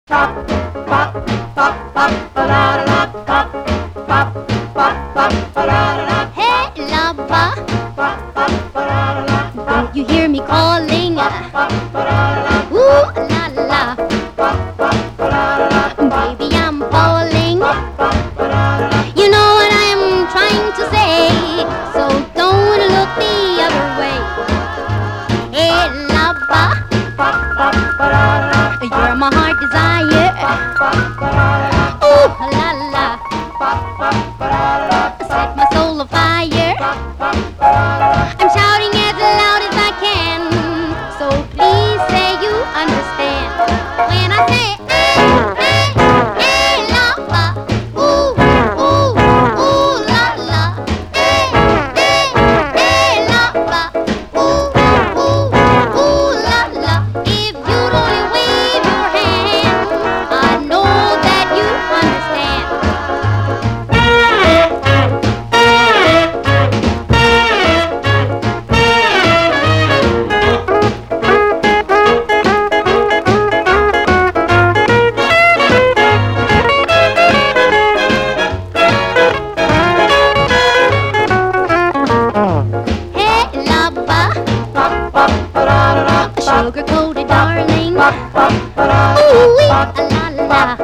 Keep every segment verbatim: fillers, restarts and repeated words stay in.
Pop, pop, pop, pop, ba-da-da-da, pop, pop, pop, pop, ba-da-da-da. Hey, lover, Pop, pop, ba-da-da-da, don't you hear me calling? pop, ba-da-da-da, Ooh, la la, pop, pop, ba-da-da-da, baby, I'm falling. pop, ba-da-da-da. You know what I'm trying to say, so don't look the other way. Hey, lover, Pop, pop, ba-da-da-da, you're my heart desire. pop, ba-da-da-da, Ooh, la la, pop, ba-da-da-da, set my soul afire. pop, ba-da-da-da. I'm shouting as loud as I can, so please say you understand. When I say, hey, hey, hey, lover, ooh, ooh, ooh, la la. Hey, hey, hey, lover, ooh, ooh, ooh, la la. If you'd only wave your hand, I know that you understand. Hey, lover, sugar-coated darling. Ooh, wee, la la.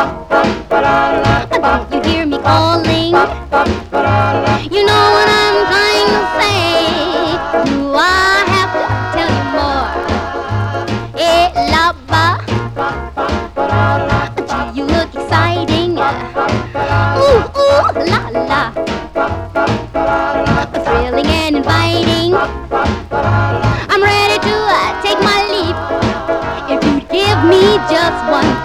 Don't you hear me calling? You know what I'm trying to say. Do I have to tell you more? Hey, lover, gee, you look exciting. Ooh, ooh, la la. Thrilling and inviting. I'm ready to uh, take my leap. If you give me just one